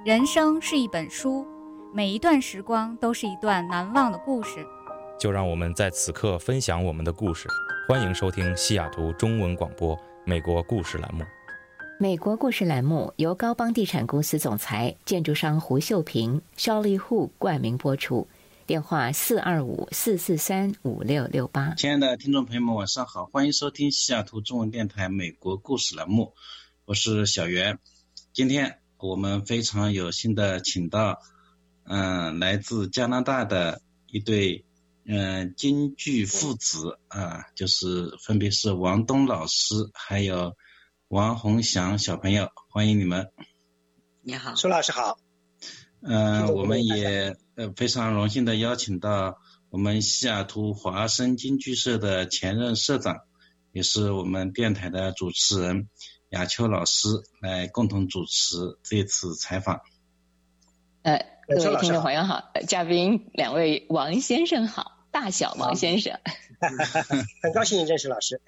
人生是一本书，每一段时光都是一段难忘的故事。 就让我们在此刻分享我们的故事。欢迎收听西雅图中文广播美国故事栏目。 美国故事栏目由高邦地产公司总裁、建筑商胡秀平、Shirley Hu 冠名播出。电话425-443-5668。 亲爱的听众朋友们，晚上好，欢迎收听西雅图中文电台美国故事栏目，我是小袁。今天我们非常有幸的请到来自加拿大的一对京剧父子就是分别是王东老师还有王宏祥小朋友，欢迎你们。 你好， 苏老师好。 我们也非常荣幸的邀请到我们西雅图华生京剧社的前任社长，也是我们电台的主持人雅秋老师来共同主持这次采访。 各位听众朋友好，嘉宾两位王先生好，大小王先生。 很高兴认识老师。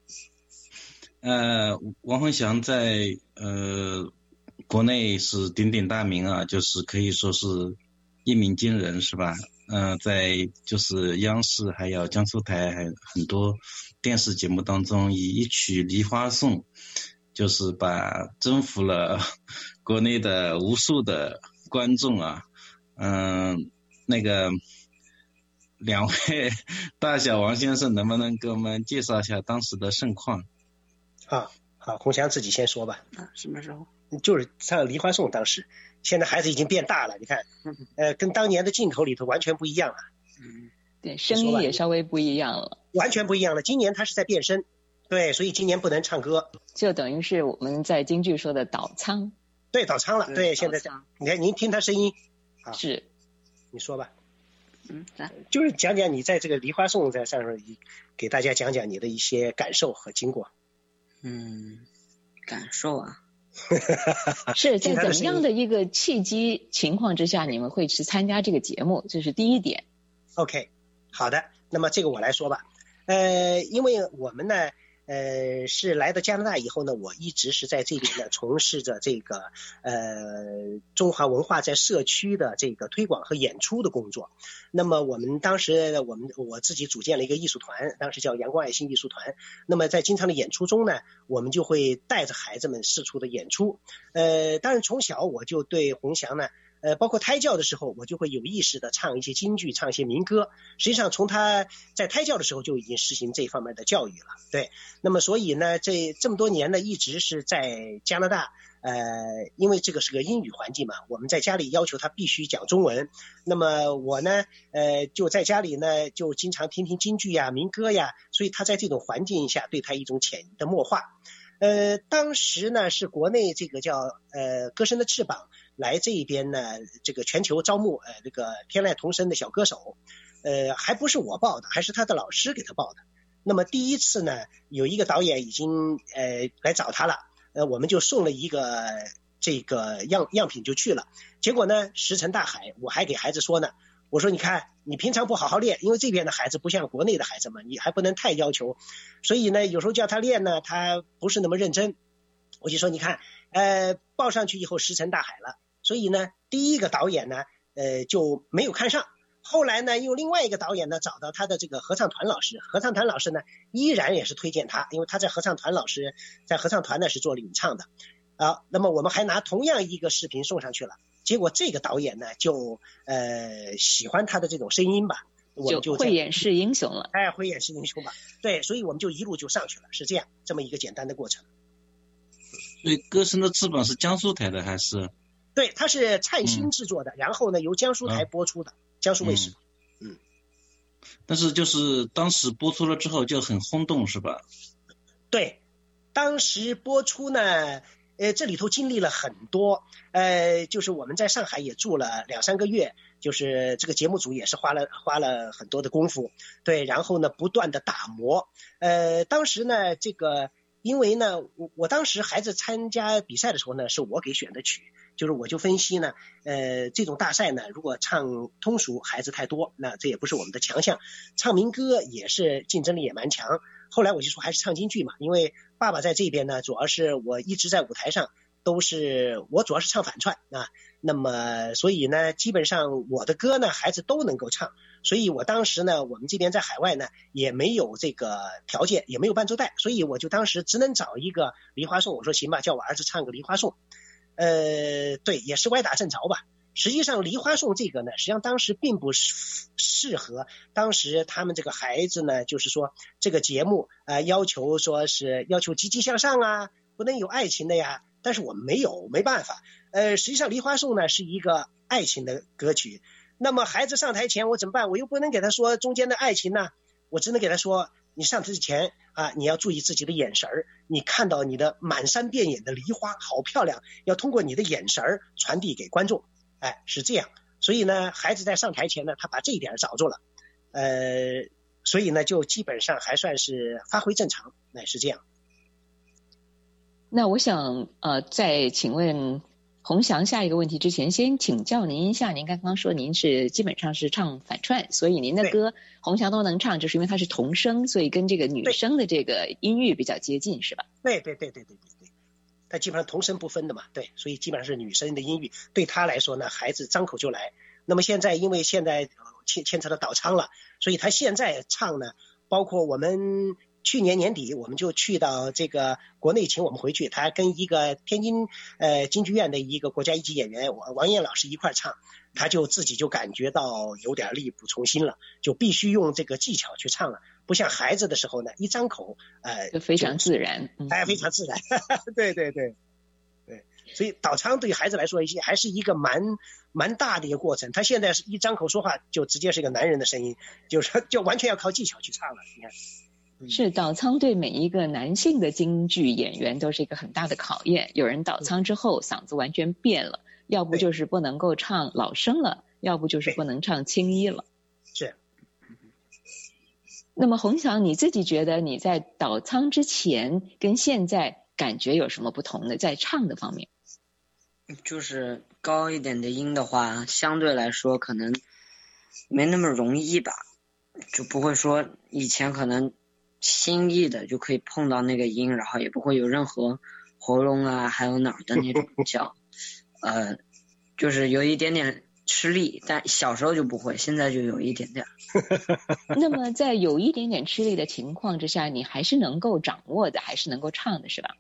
王宏祥在国内是鼎鼎大名啊，就是可以说是一鸣惊人，是吧？在就是央视还有江苏台还有很多电视节目当中，以一曲《梨花颂》就是把征服了国内的无数的观众啊。那个两位大小王先生能不能给我们介绍一下当时的盛况？ 好，宏祥自己先说吧。 什么时候？ 就是唱《梨花颂》，当时现在孩子已经变大了，你看，跟当年的镜头里头完全不一样了。 对，声音也稍微不一样了， 完全不一样了。今年他是在变声，对，所以今年不能唱歌， 就等于是我们在京剧说的倒仓。 对，倒仓了。对，现在你看您听他声音是， 你说吧。就是讲讲你在这个《梨花颂》在上面给大家讲讲你的一些感受和经过。 感受啊。 是在怎么样的一个契机情况之下你们会去参加这个节目，这是第一点。 OK， 好的，那么这个我来说吧。因为我们呢是来到加拿大以后呢，我一直是在这边呢从事着这个中华文化在社区的这个推广和演出的工作。那么我们当时我自己组建了一个艺术团，当时叫阳光爱心艺术团。那么在经常的演出中呢，我们就会带着孩子们四处的演出。当然从小我就对宏祥呢包括胎教的时候，我就会有意识的唱一些京剧，唱一些民歌。实际上从他在胎教的时候就已经实行这方面的教育了。对，那么所以呢这么多年呢一直是在加拿大。因为这个是个英语环境嘛，我们在家里要求他必须讲中文。那么我呢就在家里呢就经常听听京剧呀民歌呀，所以他在这种环境下对他一种潜移的默化。当时呢是国内这个叫歌声的翅膀来这边呢，这个全球招募这个天籁童声的小歌手。还不是我报的，还是他的老师给他报的。那么第一次呢有一个导演已经来找他了，我们就送了一个这个样品就去了。结果呢石沉大海，我还给孩子说呢，我说你看你平常不好好练，因为这边的孩子不像国内的孩子嘛，你还不能太要求，所以呢有时候叫他练呢他不是那么认真。我就说你看报上去以后石沉大海了，所以呢第一个导演呢就没有看上。后来呢又另外一个导演呢找到他的这个合唱团老师，合唱团老师呢依然也是推荐他，因为他在合唱团呢是做领唱的。那么我们还拿同样一个视频送上去了，结果这个导演呢就喜欢他的这种声音吧，我们就会演示英雄了。 会演示英雄吧。对，所以我们就一路就上去了，是这么一个简单的过程。 所以歌声的翅膀是江苏台的还是？ 对，它是灿星制作的，然后呢由江苏台播出的，江苏卫视。 但是就是当时播出了之后就很轰动是吧？ 对，当时播出呢这里头经历了很多。就是我们在上海也住了2-3个月，就是这个节目组也是花了很多的功夫。对，然后呢不断的打磨。当时呢这个因为呢我当时孩子参加比赛的时候呢是我给选的曲，就是我就分析呢这种大赛呢如果唱通俗孩子太多，那这也不是我们的强项，唱民歌也是竞争力也蛮强。后来我就说还是唱京剧嘛，因为爸爸在这边呢主要是我一直在舞台上都是我主要是唱反串啊，那么所以呢基本上我的歌呢孩子都能够唱，所以我当时呢我们这边在海外呢也没有这个条件，也没有伴奏带，所以我就当时只能找一个梨花颂，我说行吧，叫我儿子唱个梨花颂，对，也是歪打正着吧。实际上梨花颂这个呢实际上当时并不适合当时他们这个孩子呢，就是说这个节目要求说是要求积极向上啊，不能有爱情的呀，但是我们没办法。实际上梨花颂呢是一个爱情的歌曲，那么孩子上台前我怎么办？我又不能给他说中间的爱情呢，我只能给他说你上台之前啊，你要注意自己的眼神，你看到你的满山遍野的梨花好漂亮，要通过你的眼神传递给观众，是这样。所以呢孩子在上台前呢他把这一点找住了，所以呢就基本上还算是发挥正常，是这样。 那我想在请问洪翔下一个问题之前，先请教您一下，您刚刚说您是基本上是唱反串，所以您的歌洪翔都能唱，就是因为他是童声，所以跟这个女生的这个音域比较接近是吧？ 对，他基本上童声不分的嘛，对，所以基本上是女生的音域，对他来说呢孩子张口就来。那么现在因为现在牵扯到倒仓了，所以他现在唱呢，包括我们去年年底我们就去到这个国内请我们回去，他跟一个天津京剧院的一个国家一级演员王燕老师一块唱，他就自己就感觉到有点力不从心了，就必须用这个技巧去唱了，不像孩子的时候呢一张口就非常自然， 非常自然对，所以倒仓对于孩子来说还是一个蛮大的一个过程，他现在是一张口说话就直接是一个男人的声音，就完全要靠技巧去唱了，你看。 是倒仓对每一个男性的京剧演员都是一个很大的考验，有人倒仓之后嗓子完全变了，要不就是不能够唱老生了，要不就是不能唱青衣了。 是。 那么洪翔你自己觉得你在倒仓之前跟现在感觉有什么不同的在唱的方面？ 就是高一点的音的话相对来说可能没那么容易吧，就不会说以前可能轻易的就可以碰到那个音，然后也不会有任何喉咙啊还有哪儿的那种叫就是有一点点吃力，但小时候就不会，现在就有一点点。 那么在有一点点吃力的情况之下，你还是能够掌握的，还是能够唱的是吧？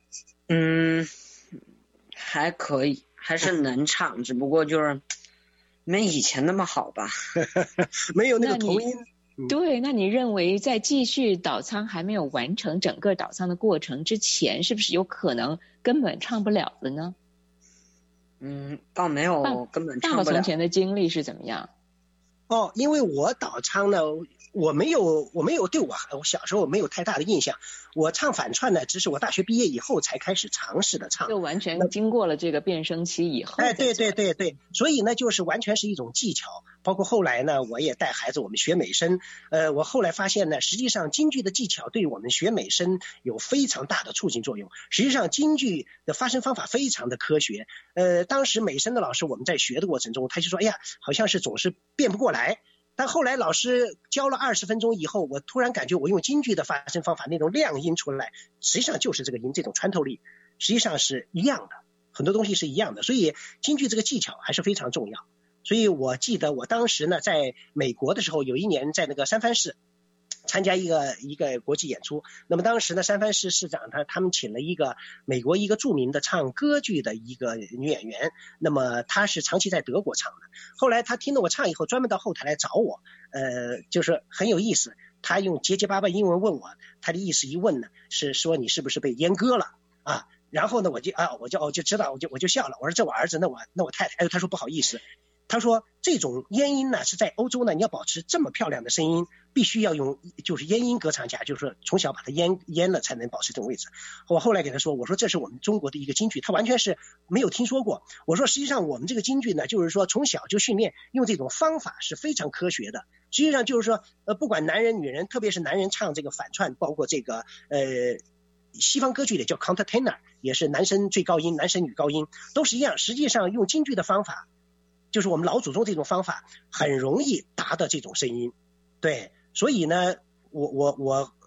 还可以，还是能唱，只不过就是没以前那么好吧。 没有那个头音。 对，那你认为在继续倒仓还没有完成整个倒仓的过程之前，是不是有可能根本唱不了了呢？ 倒没有根本唱不了。 爸爸从前的经历是怎么样？ 因为我倒仓呢我没有对我小时候没有太大的印象，我唱反串呢只是我大学毕业以后才开始尝试的唱， 就完全经过了这个变声期以后。 对，所以呢就是完全是一种技巧，包括后来呢我也带孩子我们学美声，我后来发现呢实际上京剧的技巧对我们学美声有非常大的促进作用，实际上京剧的发声方法非常的科学，当时美声的老师我们在学的过程中他就说哎呀好像是总是变不过来，但后来老师教了20分钟以后，我突然感觉我用京剧的发声方法那种亮音出来，实际上就是这个音这种穿透力实际上是一样的，很多东西是一样的，所以京剧这个技巧还是非常重要。所以我记得我当时呢在美国的时候，有一年在那个三藩市参加一个国际演出，那么当时呢三藩市市长他们请了一个美国一个著名的唱歌剧的一个女演员，那么她是长期在德国唱的，后来她听了我唱以后专门到后台来找我，就是很有意思，她用结结巴巴英文问我，她的意思一问呢是说你是不是被阉割了啊，然后呢我就知道，我就笑了，我说这我儿子那我太太，他说不好意思，他说这种咽音呢是在欧洲呢，你要保持这么漂亮的声音必须要用就是咽音歌唱家，就是说从小把它咽了才能保持这种位置。我后来给他说，我说这是我们中国的一个京剧，他完全是没有听说过，我说实际上我们这个京剧呢就是说从小就训练用这种方法是非常科学的，实际上就是说不管男人女人，特别是男人唱这个反串，包括这个西方歌剧里叫 countertenor 也是男生最高音男生女高音都是一样，实际上用京剧的方法就是我们老祖宗这种方法很容易达到这种声音，对，所以呢我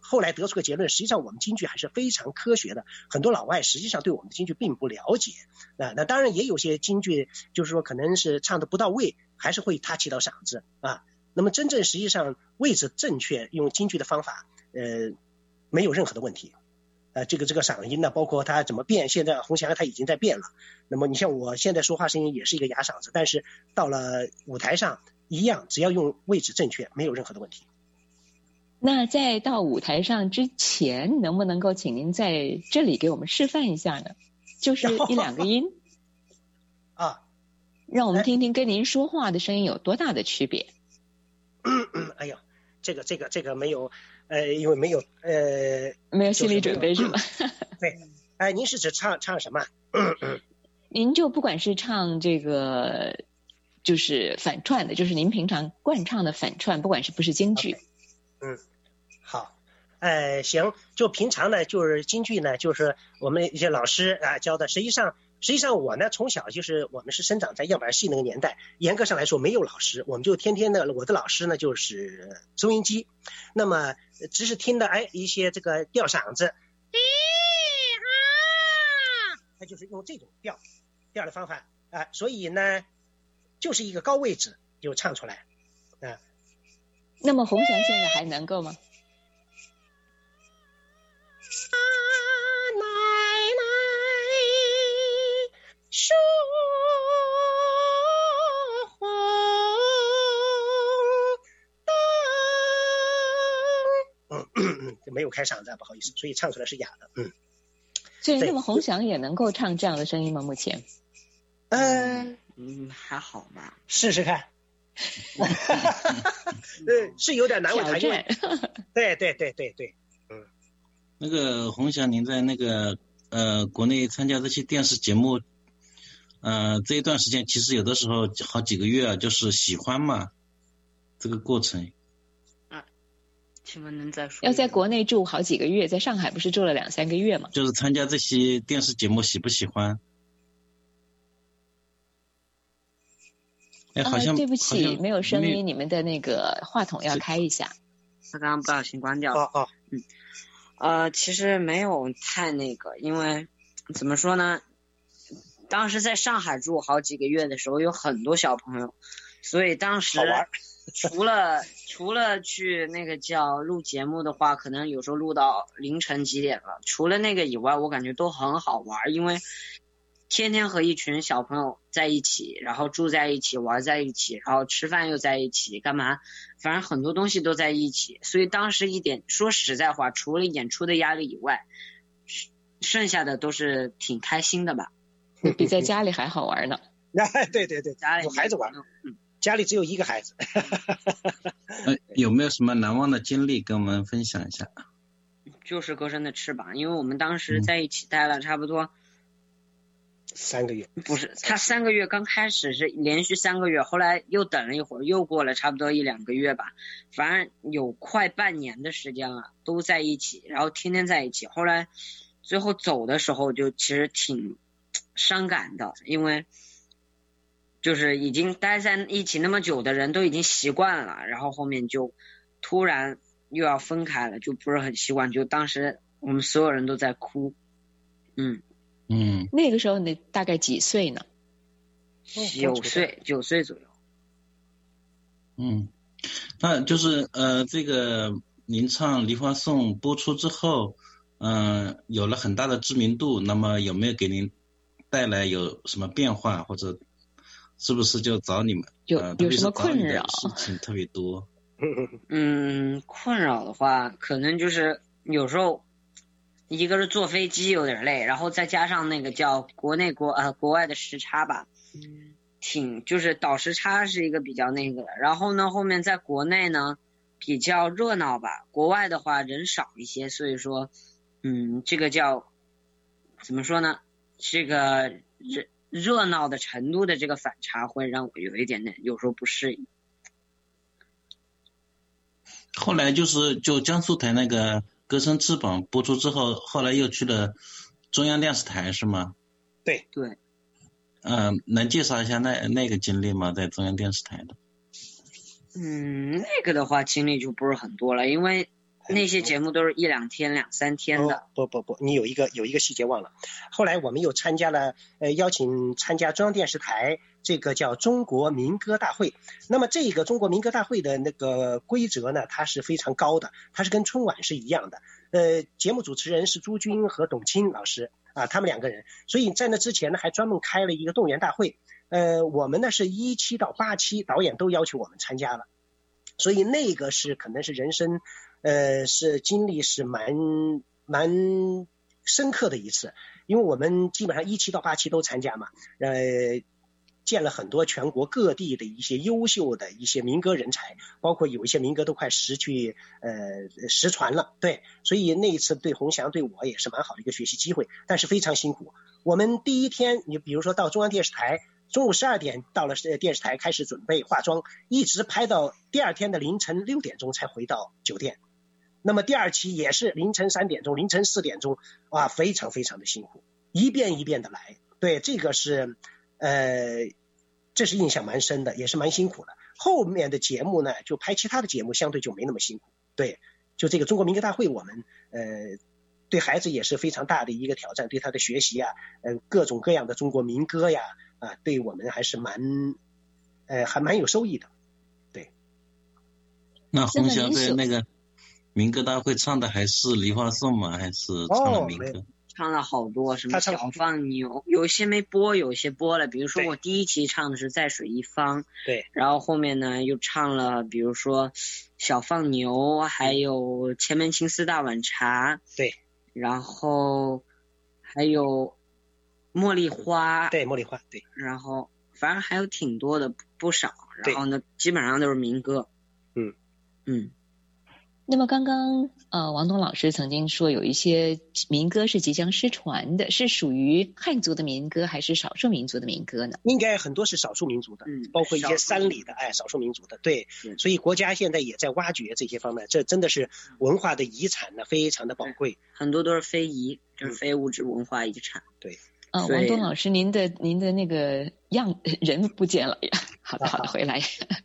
后来得出个结论，实际上我们京剧还是非常科学的，很多老外实际上对我们的京剧并不了解。那当然也有些京剧就是说可能是唱的不到位，还是会他起到嗓子啊。那么真正实际上位置正确，用京剧的方法，没有任何的问题。这个嗓音呢，包括它怎么变，现在洪祥他已经在变了。那么你像我现在说话声音也是一个哑嗓子，但是到了舞台上一样，只要用位置正确，没有任何的问题。 那在到舞台上之前，能不能够请您在这里给我们示范一下呢？就是1-2个音啊， 让我们听听跟您说话的声音有多大的区别。 哎呦，这个没有，因为没有心理准备是吧？ 对，您是指唱什么？ 您就不管是唱这个就是反串的，就是您平常惯唱的反串，不管是不是京剧。 好，行，就平常呢，就是京剧呢，就是我们一些老师教的。实际上我呢，从小就是我们是生长在样板戏那个年代，严格上来说没有老师，我们就天天的，我的老师呢就是收音机，那么只是听的一些这个吊嗓子，他就是用这种调的方法所以呢就是一个高位置就唱出来那么洪祥现在还能够吗？ 奶奶说红灯没有开嗓子，不好意思，所以唱出来是哑的。 所以那么洪祥也能够唱这样的声音吗？目前还好吧， 试试看。是有点难为他，对。 那个洪祥，您在那个国内参加这些电视节目，这一段时间其实有的时候好几个月就是喜欢嘛，这个过程。 请问能再说？ 要在国内住好几个月，在上海不是住了2-3个月吗？ 就是参加这些电视节目喜不喜欢？好像对不起，没有声音，你们的那个话筒要开一下。 他刚刚不小心关掉了。其实没有太那个，因为怎么说呢，当时在上海住好几个月的时候，有很多小朋友，所以当时除了去那个叫录节目的话，可能有时候录到凌晨几点了。除了那个以外，我感觉都很好玩，因为天天和一群小朋友在一起，然后住在一起，玩在一起，然后吃饭又在一起，干嘛？反正很多东西都在一起。所以当时说实在话，除了演出的压力以外，剩下的都是挺开心的吧。 比在家里还好玩呢。 对，家里有孩子玩，家里只有一个孩子。 有没有什么难忘的经历跟我们分享一下？ 就是歌声的翅膀，因为我们当时在一起待了差不多 3个月， 不是，他3个月刚开始是连续3个月，后来又等了一会儿，又过了差不多1-2个月吧，反正有快半年的时间了，都在一起，然后天天在一起。后来最后走的时候，就其实挺伤感的，因为就是已经待在一起那么久的人都已经习惯了，然后后面就突然又要分开了，就不是很习惯，就当时我们所有人都在哭。 那个时候你大概几岁呢 ？9岁左右。 那就是这个您唱《梨花颂》播出之后，有了很大的知名度，那么有没有给您带来有什么变化，或者是不是就找你们有什么困扰？ 事情特别多。 困扰的话，可能就是有时候一个是坐飞机有点累，然后再加上那个叫国外的时差吧，就是倒时差是一个比较那个的。然后呢，后面在国内呢比较热闹吧，国外的话人少一些，所以说这个叫怎么说呢？这个热闹的程度的这个反差会让我有一点有时候不适应。 后来就江苏台那个歌声翅膀播出之后，后来又去了中央电视台是吗？ 对。 能介绍一下那个经历吗？在中央电视台的？ 那个的话经历就不是很多了，因为那些节目都是1、2天、2、3天的。 不，你有一个细节忘了。后来我们又参加了邀请参加中央电视台这个叫中国民歌大会。那么这个中国民歌大会的那个规则呢，它是非常高的，它是跟春晚是一样的。节目主持人是朱军和董卿老师啊，他们2个人。所以在那之前呢，还专门开了一个动员大会。我们呢是1期到8期，导演都要求我们参加了。所以那个是可能是人生是经历是蛮深刻的一次，因为我们基本上1期到8期都参加嘛，见了很多全国各地的一些优秀的一些民歌人才，包括有一些民歌都快失传了，对，所以那一次对洪翔对我也是蛮好的一个学习机会，但是非常辛苦。我们第一天，你比如说到中央电视台，中午12点到了电视台开始准备化妆，一直拍到第2天的凌晨6点钟才回到酒店。那么第2期也是凌晨3点钟、凌晨4点钟，哇，非常非常的辛苦，一遍一遍的来。对，这个是这是印象蛮深的，也是蛮辛苦的。后面的节目呢，就拍其他的节目相对就没那么辛苦。对，就这个中国民歌大会，我们对孩子也是非常大的一个挑战，对他的学习啊，各种各样的中国民歌呀，对我们还是还蛮有收益的。对。 那洪翔在那个民歌大会唱的还是梨花颂吗？还是唱了民歌？ 唱了好多，什么小放牛，有些没播，有些播了。比如说我第1期唱的是在水一方， 对， 然后后面呢又唱了，比如说小放牛，还有前门青丝大碗茶， 对， 然后还有茉莉花， 对，茉莉花，对， 然后反正还有挺多的，不少。然后呢，基本上都是民歌。 那么刚刚王东老师曾经说有一些民歌是即将失传的，是属于汉族的民歌还是少数民族的民歌呢？ 应该很多是少数民族的，包括一些山里的少数民族的，对，所以国家现在也在挖掘这些方面，这真的是文化的遗产呢，非常的宝贵。 很多都是非遗，就是非物质文化遗产。 对。 王东老师，您的那个人不见了呀？好的，回来。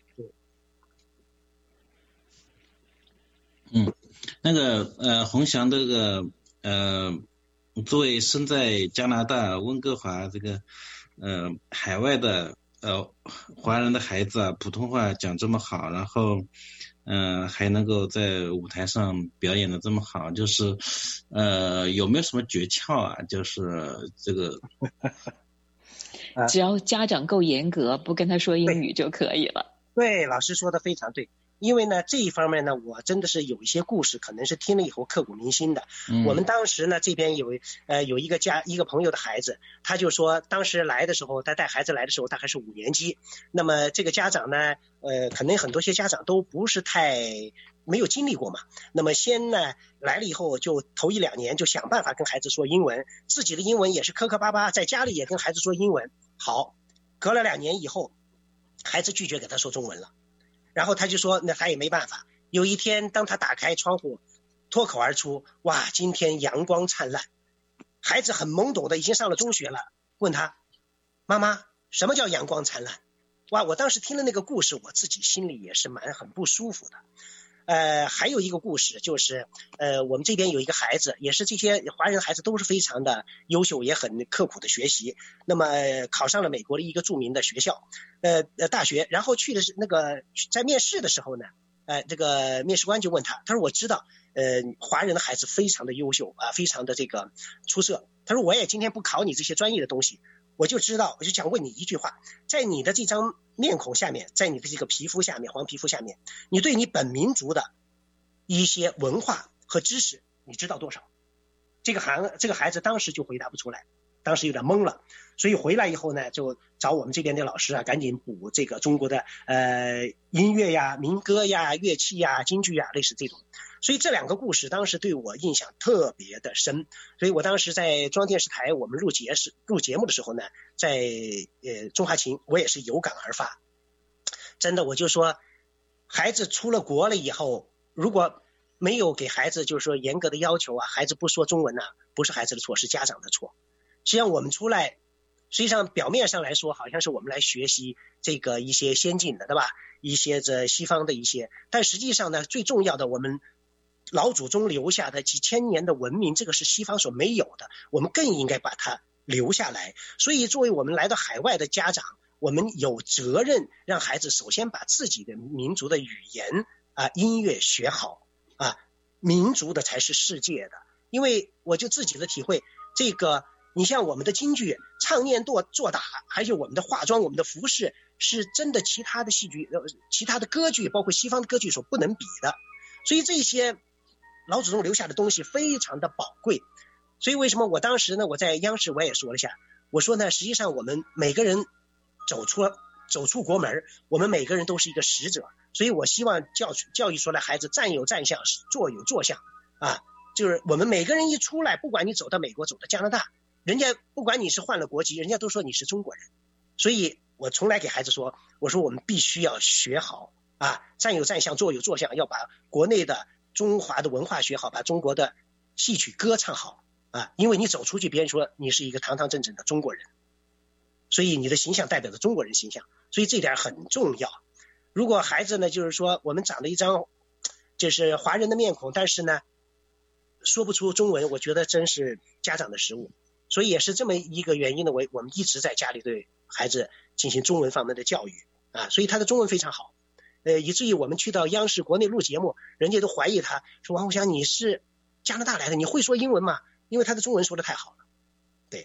那个洪翔这个作为生在加拿大温哥华这个海外的华人的孩子啊，普通话讲这么好，然后还能够在舞台上表演的这么好，就是有没有什么诀窍啊？就是这个只要家长够严格，不跟他说英语就可以了。 对，老师说的非常对。因为呢这一方面呢，我真的是有一些故事可能是听了以后刻骨铭心的。我们当时呢这边有一个朋友的孩子，他就说当时来的时候，他带孩子来的时候大概是5年级。那么这个家长呢可能很多些家长都不是太没有经历过嘛，那么先呢来了以后就头1、2年就想办法跟孩子说英文，自己的英文也是磕磕巴巴，在家里也跟孩子说英文。好，隔了2年以后，孩子拒绝给他说中文了。然后他就说那他也没办法。有一天当他打开窗户脱口而出，哇，今天阳光灿烂。孩子很懵懂的，已经上了中学了，问他妈妈什么叫阳光灿烂。哇，我当时听了那个故事，我自己心里也是很不舒服的。还有一个故事就是我们这边有一个孩子，也是这些华人孩子都是非常的优秀，也很刻苦的学习，那么考上了美国的一个著名的学校大学，然后去的是那个在面试的时候呢这个面试官就问他，他说我知道华人的孩子非常的优秀非常的这个出色，他说我也今天不考你这些专业的东西，我就想问你一句话，在你的这张面孔下面，在你的这个皮肤下面，黄皮肤下面，你对你本民族的一些文化和知识你知道多少？这个孩子当时就回答不出来，当时有点懵了，所以回来以后呢，就找我们这边的老师赶紧补这个中国的音乐呀、民歌呀、乐器呀、京剧呀，类似这种。所以这2个故事当时对我印象特别的深，所以我当时在中央电视台我们录节目的时候呢，在中华情我也是有感而发。真的，我就说孩子出了国了以后，如果没有给孩子就是说严格的要求孩子不说中文不是孩子的错，是家长的错。实际上我们出来，实际上表面上来说好像是我们来学习这个一些先进的，对吧？一些这西方的一些，但实际上呢，最重要的我们老祖宗留下的几千年的文明，这个是西方所没有的，我们更应该把它留下来。所以作为我们来到海外的家长，我们有责任让孩子首先把自己的民族的语言音乐学好民族的才是世界的。因为我就自己的体会，这个你像我们的京剧唱念做打，还有我们的化妆，我们的服饰，是真的其他的戏剧其他的歌剧，包括西方的歌剧所不能比的。所以这些老祖宗留下的东西非常的宝贵。所以为什么我当时呢，我在央视我也说了一下，我说呢，实际上我们每个人走出国门，我们每个人都是一个使者。所以我希望教育出来孩子站有站相，坐有坐相就是我们每个人一出来，不管你走到美国走到加拿大，人家不管你是换了国籍，人家都说你是中国人。所以我从来给孩子说，我说我们必须要学好站有站相，坐有坐相，要把国内的中华的文化学好，把中国的戏曲歌唱好因为你走出去，别人说你是一个堂堂正正的中国人，所以你的形象代表着中国人形象，所以这点很重要。如果孩子呢，就是说我们长了一张就是华人的面孔，但是呢说不出中文，我觉得真是家长的失误。所以也是这么一个原因呢，我们一直在家里对孩子进行中文方面的教育所以他的中文非常好。以至于我们去到央视国内录节目，人家都怀疑他说，王虎祥你是加拿大来的，你会说英文吗？因为他的中文说的太好了。对，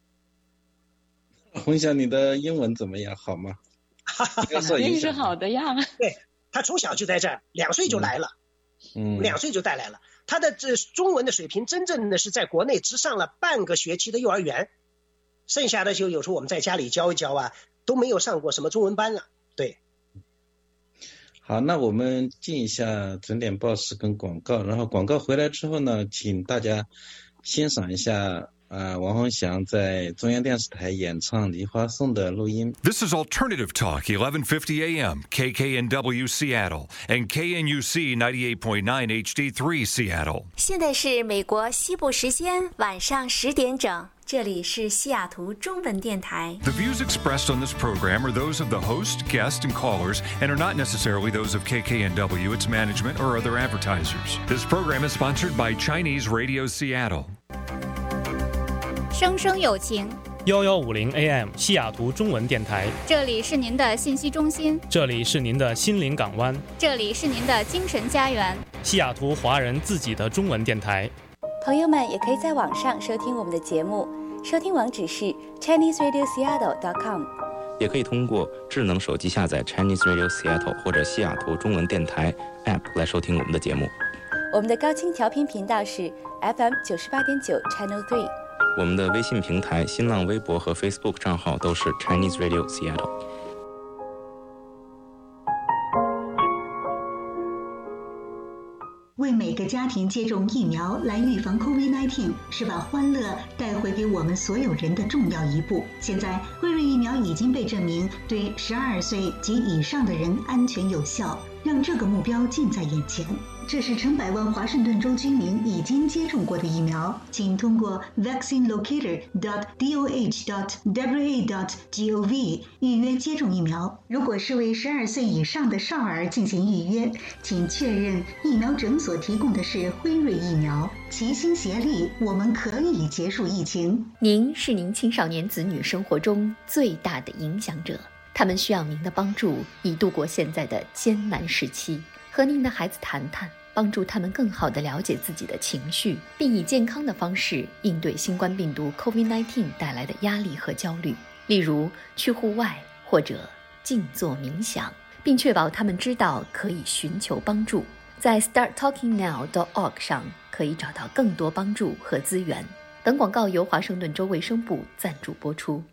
鸿祥你的英文怎么样，好吗？ 肯定是好的呀。 对，他从小就在这儿，2岁就来了，2岁就带来了。他的这中文的水平真正的是在国内只上了半个学期的幼儿园，剩下的就有时候我们在家里教一教都没有上过什么中文班了。对， 好，那我们进一下整点报时跟广告，然后广告回来之后呢，请大家欣赏一下王鸿祥在中央电视台演唱《梨花颂》的录音。 This is Alternative Talk, 1150 AM, KKNW Seattle, and KNUC 98.9 HD3 Seattle. 现在是美国西部时间晚上10点整，这里是西雅图中文电台。 The views expressed on this program are those of the host, guests, and callers, and are not necessarily those of KKNW, its management, or other advertisers. This program is sponsored by Chinese Radio Seattle. 生生有情 1150 AM 西雅图中文电台， 这里是您的信息中心， 这里是您的心灵港湾， 这里是您的精神家园， 西雅图华人自己的中文电台。 朋友们也可以在网上收听我们的节目，收听网址是 ChineseRadioSeattle.com， 也可以通过智能手机下载 Chinese Radio Seattle 或者西雅图中文电台 App 来收听我们的节目。 我们的高清调频频道是 FM 98.9 Channel 3。 我们的微信平台、新浪微博和 Facebook 账号都是 Chinese Radio Seattle。 为每个家庭接种疫苗来预防 COVID-19， 是把欢乐带回给我们所有人的重要一步。现在，辉瑞疫苗已经被证明对12岁及以上的人安全有效，让这个目标近在眼前。这是成百万华盛顿州居民已经接种过的疫苗，请通过 vaccinelocator.doh.wa.gov 预约接种疫苗。如果是为12岁以上的少儿进行预约，请确认疫苗诊所提供的是辉瑞疫苗。齐心协力，我们可以结束疫情。 您是您青少年子女生活中最大的影响者，他们需要您的帮助，以度过现在的艰难时期。和您的孩子谈谈，帮助他们更好地了解自己的情绪，并以健康的方式应对新冠病毒 COVID-19 带来的压力和焦虑，例如去户外或者静坐冥想，并确保他们知道可以寻求帮助。在 starttalkingnow.org 上可以找到更多帮助和资源。本广告由华盛顿州卫生部赞助播出。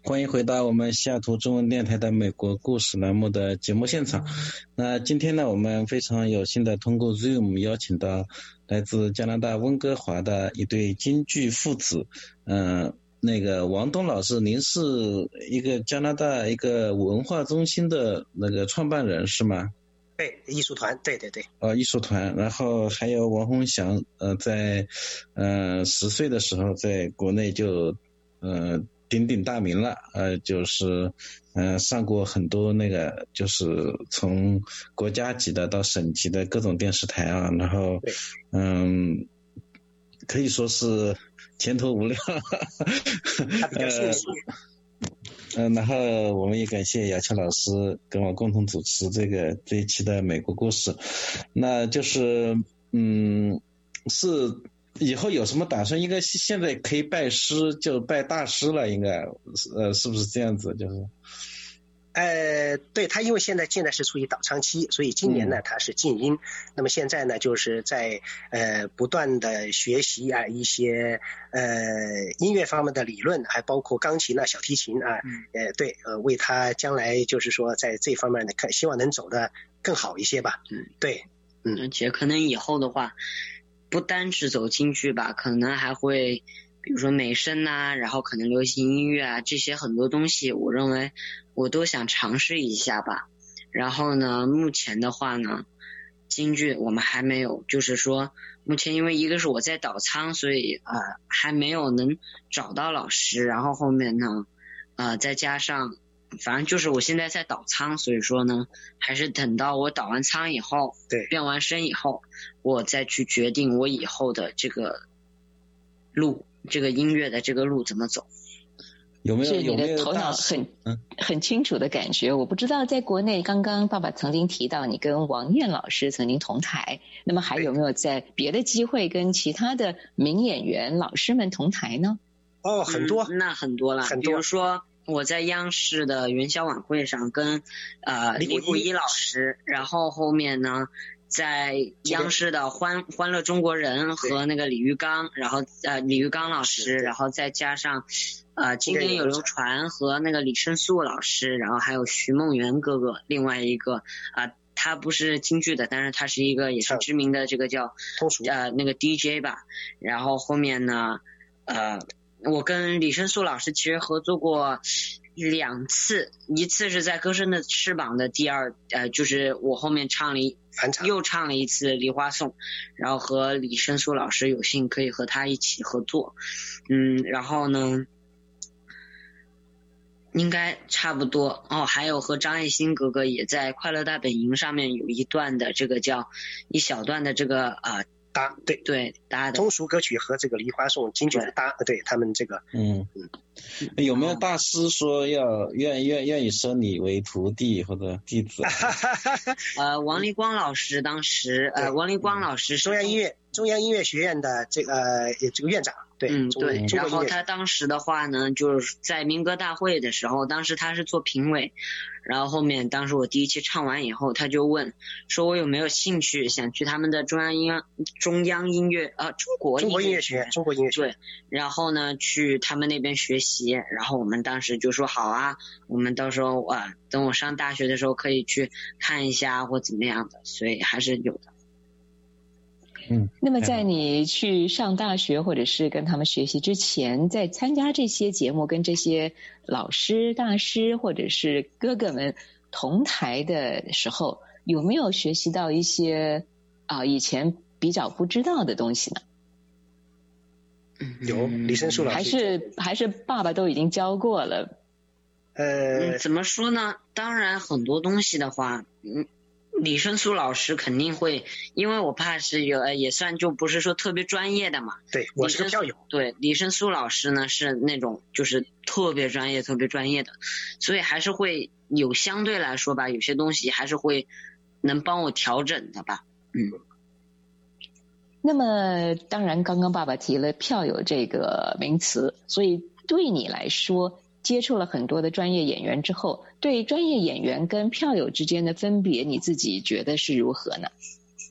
欢迎回到我们西雅图中文电台的美国故事栏目的节目现场。那今天呢，我们非常有幸的通过 Zoom 邀请到来自加拿大温哥华的一对京剧父子，那个王东老师，您是一个加拿大一个文化中心的那个创办人是吗？ 对，艺术团，对。 艺术团，然后还有王洪祥，在10岁的时候在国内就鼎鼎大名了，就是上过很多那个就是从国家级的到省级的各种电视台啊，然后可以说是前途无量。 他比较幸运。 然后我们也感谢雅乔老师跟我共同主持这一期的美国故事。那就是是以后有什么打算？应该现在可以拜师，就拜大师了，应该是不是这样子？就是。 对，他因为现在是处于导唱期，所以今年呢他是静音。那么现在呢就是在不断的学习啊一些音乐方面的理论，还包括钢琴啊、小提琴啊，对，为他将来就是说在这方面呢，希望能走得更好一些吧。对， 而且可能以后的话，不单是走京剧吧，可能还会。比如说美声啊，然后可能流行音乐啊，这些很多东西我认为我都想尝试一下吧。然后呢，目前的话呢，京剧我们还没有，就是说目前因为一个是我在导仓，所以还没有能找到老师，然后后面呢再加上反正就是我现在在导仓，所以说呢还是等到我导完仓以后， 对， 变完声以后，我再去决定我以后的这个路，这个音乐的这个路怎么走。 是你的头脑很清楚的感觉。我不知道在国内，刚刚爸爸曾经提到你跟王燕老师曾经同台，那么还有没有在别的机会跟其他的名演员老师们同台呢？ 很多， 那很多了，比如说我在央视的元宵晚会上跟李谷一老师，然后后面呢在央视的欢乐中国人和那个李玉刚，然后李玉刚老师，然后再加上经典有流传和那个李胜素老师，然后还有徐梦圆哥哥，另外一个他不是京剧的，但是他是一个也是知名的这个叫那个 DJ 吧。然后后面呢我跟李胜素老师其实合作过2次，一次是在歌声的翅膀的第二就是我后面又唱了一次梨花颂，然后和李胜素老师有幸可以和他一起合作。然后呢应该差不多还有和张艺兴哥哥也在快乐大本营上面有一段的这个叫一小段的这个对搭的通俗歌曲和这个梨花颂京剧的搭，对他们这个有没有大师说要愿意收你为徒弟或者弟子？ 王立光老师当时王立光老师是中央音乐学院的这个院长，对， 对。然后他当时的话呢，就是在民歌大会的时候，当时他是做评委，然后后面当时我第一期唱完以后，他就问说我有没有兴趣想去他们的中央音乐中国音乐学院，对，然后呢去他们那边学习，然后我们当时就说好啊，我们到时候等我上大学的时候可以去看一下或怎么样的，所以还是有的。 那么在你去上大学或者是跟他们学习之前，在参加这些节目跟这些老师大师或者是哥哥们同台的时候，有没有学习到一些以前比较不知道的东西呢？ 有，李胜素老师还是爸爸都已经教过了。 怎么说呢？当然很多东西的话李胜素老师肯定会，因为我怕是也算就不是说特别专业的嘛。 对，我是个票友。 对，李胜素老师呢是那种就是特别专业的，所以还是会有相对来说吧，有些东西还是会能帮我调整的吧。 那么当然刚刚爸爸提了票友这个名词，所以对你来说接触了很多的专业演员之后，对专业演员跟票友之间的分别，你自己觉得是如何呢？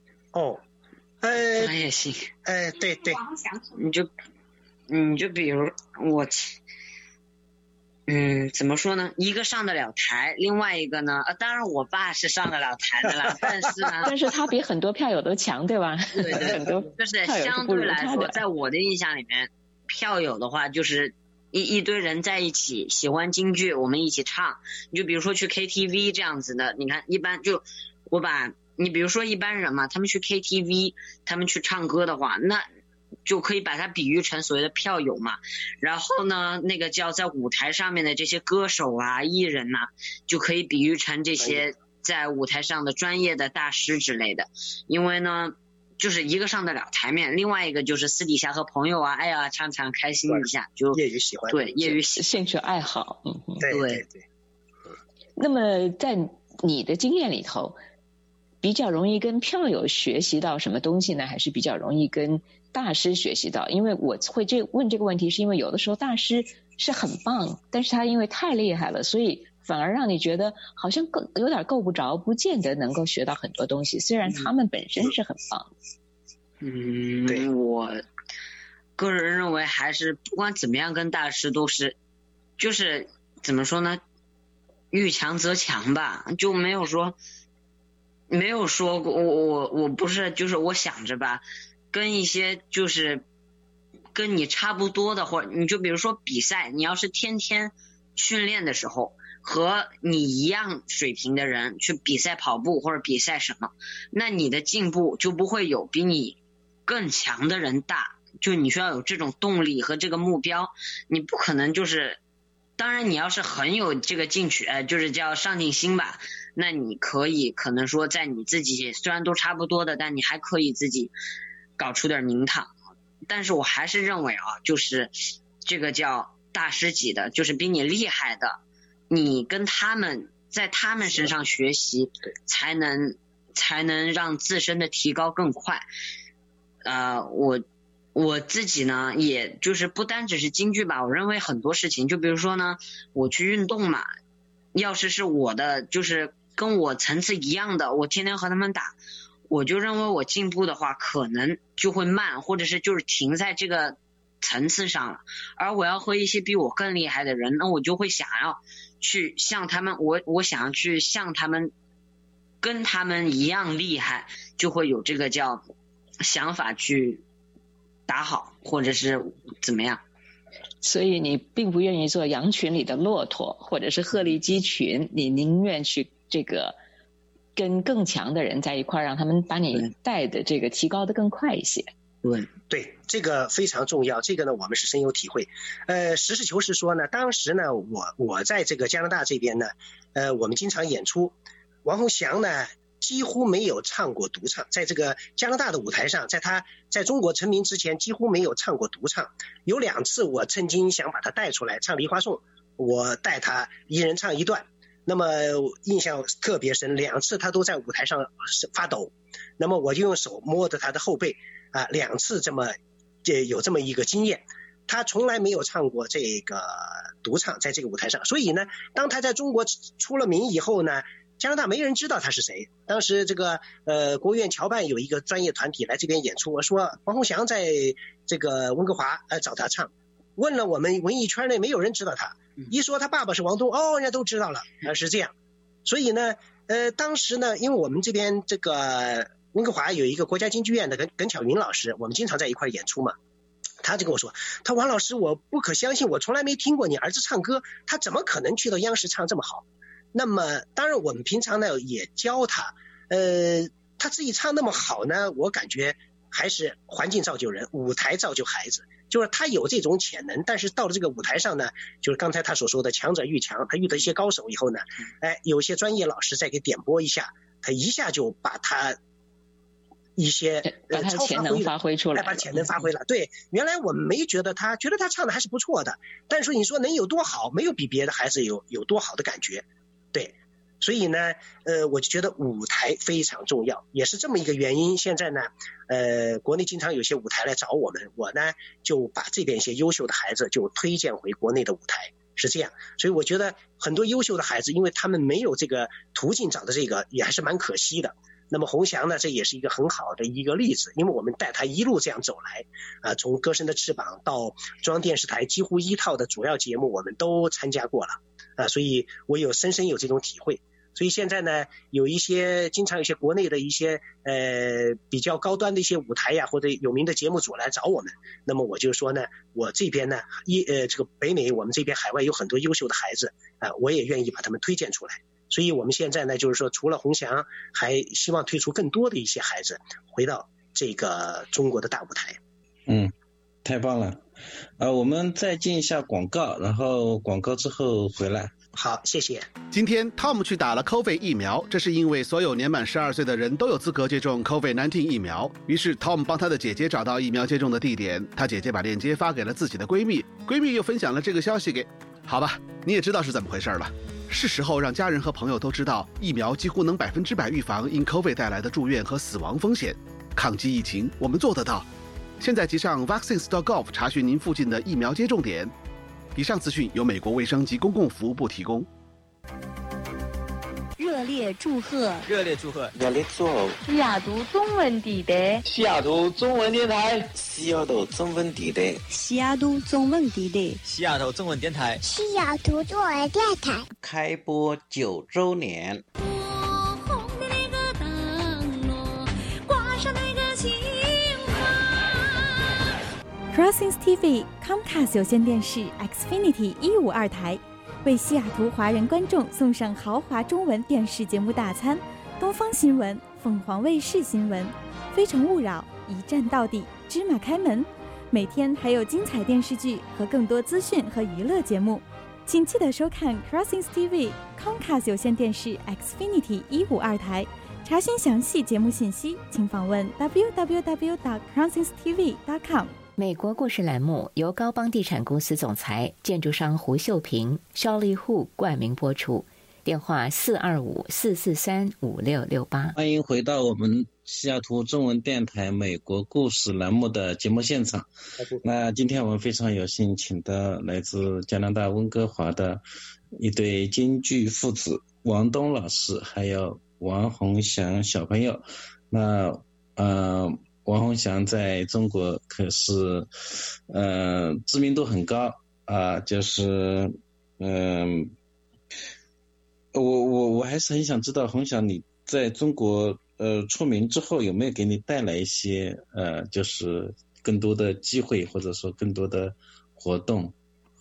专业性， 对， 你就比如怎么说呢？一个上得了台，另外一个呢，当然我爸是上得了台的啦，但是呢， 但是他比很多票友都强，对吧？ 对对， 很多就是相对来说，在我的印象里面，票友的话就是一堆人在一起喜欢京剧，我们一起唱。你就比如说去 KTV 这样子的，你看一般就你比如说一般人嘛，他们去 KTV， 他们去唱歌的话，那就可以把它比喻成所谓的票友嘛。然后呢，那个叫在舞台上面的这些歌手啊、艺人呐，就可以比喻成这些在舞台上的专业的大师之类的。因为呢，就是一个上得了台面，另外一个就是私底下和朋友啊，哎呀唱唱开心一下，就业余喜欢， 对，业余兴趣爱好。 对。 那么在你的经验里头，比较容易跟票友学习到什么东西呢？还是比较容易跟大师学习到？因为我会问这个问题，是因为有的时候大师是很棒，但是他因为太厉害了，所以反而让你觉得好像有点够不着，不见得能够学到很多东西，虽然他们本身是很棒。 对，我个人认为还是不管怎么样跟大师都是，就是怎么说呢，遇强则强吧，就没有说我不是，就是我想着吧，跟一些就是跟你差不多的，或者你就比如说比赛，你要是天天训练的时候和你一样水平的人去比赛跑步或者比赛什么，那你的进步就不会有比你更强的人大，就你需要有这种动力和这个目标，你不可能就是当然你要是很有这个进取，就是叫上进心吧，那你可能说在你自己虽然都差不多的，但你还可以自己搞出点名堂。但是我还是认为就是这个叫大师级的，就是比你厉害的，你跟他们在他们身上学习，才能让自身的提高更快。我自己呢，也就是不单只是京剧吧，我认为很多事情，就比如说呢，我去运动嘛，要是我的就是跟我层次一样的，我天天和他们打，我就认为我进步的话可能就会慢，或者是就是停在这个层次上了。而我要和一些比我更厉害的人，那我就会想要去像他们，我想要去像他们，跟他们一样厉害，就会有这个叫想法去打好，或者是怎么样。 所以你并不愿意做羊群里的骆驼，或者是鹤立鸡群，你宁愿去这个跟更强的人在一块儿，让他们把你带的这个提高的更快一些。 对，这个非常重要，这个呢我们是深有体会。实事求是说呢，当时呢我在这个加拿大这边呢，我们经常演出，王洪祥呢几乎没有唱过独唱，在这个加拿大的舞台上，在他在中国成名之前几乎没有唱过独唱。有2次我曾经想把他带出来唱梨花颂，我带他一人唱一段，那么印象特别深，2次他都在舞台上发抖，那么我就用手摸着他的后背2次有这么一个经验。他从来没有唱过这个独唱，在这个舞台上，所以呢当他在中国出了名以后呢，加拿大没人知道他是谁。当时这个国务院侨办有一个专业团体来这边演出，我说王洪祥在这个温哥华找他唱，问了我们文艺圈内没有人知道他，一说他爸爸是王东，人家都知道了，是这样。所以呢当时呢，因为我们这边这个温哥华有一个国家京剧院的耿巧云老师，我们经常在一块演出嘛，他就跟我说，他王老师，我不可相信，我从来没听过你儿子唱歌，他怎么可能去到央视唱这么好。那么当然我们平常呢也教他，他自己唱那么好呢，我感觉还是环境造就人，舞台造就孩子，就是他有这种潜能，但是到了这个舞台上呢，就是刚才他所说的强者愈强，他遇到一些高手以后呢，有些专业老师再给点拨一下，他一下就把他一些把他的潜能发挥出来， 把潜能发挥了。对，原来我们没觉得他唱的还是不错的，但是你说能有多好，没有比别的孩子有多好的感觉。对，所以呢我就觉得舞台非常重要，也是这么一个原因。现在呢国内经常有些舞台来找我们，我呢就把这边一些优秀的孩子就推荐回国内的舞台，是这样。所以我觉得很多优秀的孩子，因为他们没有这个途径找的这个，也还是蛮可惜的。 那么洪翔呢，这也是一个很好的一个例子，因为我们带他一路这样走来，从歌声的翅膀到中央电视台几乎一套的主要节目我们都参加过了，所以我深深有这种体会。所以现在呢，经常有些国内的一些比较高端的一些舞台呀，或者有名的节目组来找我们，那么我就说呢，我这边呢，这个北美我们这边海外有很多优秀的孩子我也愿意把他们推荐出来。所以我们现在呢，就是说除了洪翔，还希望推出更多的一些孩子回到这个中国的大舞台。 太棒了。我们再进一下广告，然后广告之后回来。 好，谢谢。 今天 Tom 去打了 COVID 疫苗，这是因为所有年满12岁的人都有资格接种 COVID-19 疫苗。于是 Tom 帮他的姐姐找到疫苗接种的地点，他姐姐把链接发给了自己的闺蜜，闺蜜又分享了这个消息给……好吧，你也知道是怎么回事了。是时候让家人和朋友都知道，疫苗几乎能100%预防因 COVID 带来的住院和死亡风险。抗击疫情，我们做得到。现在即上 vaccines.gov 查询您附近的疫苗接种点。以上资讯由美国卫生及公共服务部提供。 热烈祝贺！ 热烈祝贺！ 热烈祝贺！ 西雅图中文地带， 西雅图中文电台， 西雅图中文地带， 西雅图中文地带， 西雅图中文电台， 西雅图中文电台开播9周年。 Crossings TV Comcast 有线电视 Xfinity 152台为西雅图华人观众送上豪华中文电视节目大餐，东方新闻、凤凰卫视新闻、非诚勿扰、一站到底、芝麻开门，每天还有精彩电视剧和更多资讯和娱乐节目，请记得收看 Crossings TV Comcast 有线电视 Xfinity 152台。查询详细节目信息，请访问 www.crossingstv.com。 美国故事栏目由高邦地产公司总裁、建筑商胡秀平、肖丽户冠名播出，电话425-443-5668。 欢迎回到我们西雅图中文电台美国故事栏目的节目现场。那今天我们非常有幸请到来自加拿大温哥华的一对京剧父子王东老师还有王洪翔小朋友。那王洪翔在中国可是知名度很高就是我还是很想知道洪翔你在中国出名之后有没有给你带来一些就是更多的机会或者说更多的活动？